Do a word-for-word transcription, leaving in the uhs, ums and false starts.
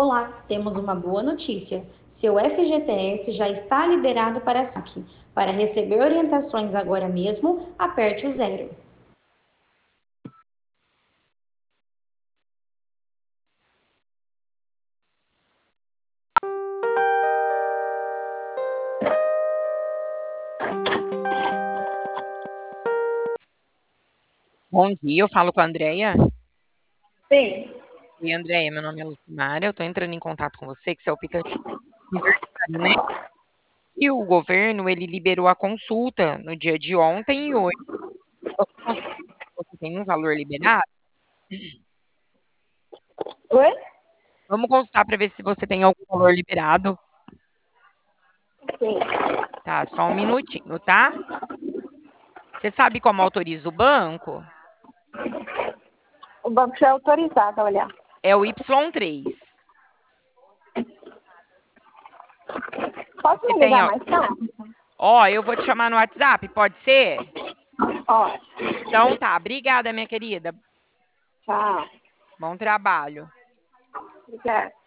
Olá, temos uma boa notícia. Seu F G T S já está liberado para saque. Para receber orientações agora mesmo, aperte o zero. Bom dia, eu falo com a Andrea. Sim. Oi, Andrea, meu nome é Lucimara, eu estou entrando em contato com você, que você é o aplicativo universitário, né? E o governo, ele liberou a consulta no dia de ontem e hoje. Você consulta se você tem um valor liberado? Oi? Vamos consultar para ver se você tem algum valor liberado. Sim. Tá, só um minutinho, tá? Você sabe como autoriza o banco? O banco já é autorizado a olhar. É o Y três. Posso Você me tem, ligar ó, mais tarde? ó, eu vou te chamar no WhatsApp, pode ser? Ó, Então tá, obrigada, minha querida. tchau. Bom trabalho. Obrigada.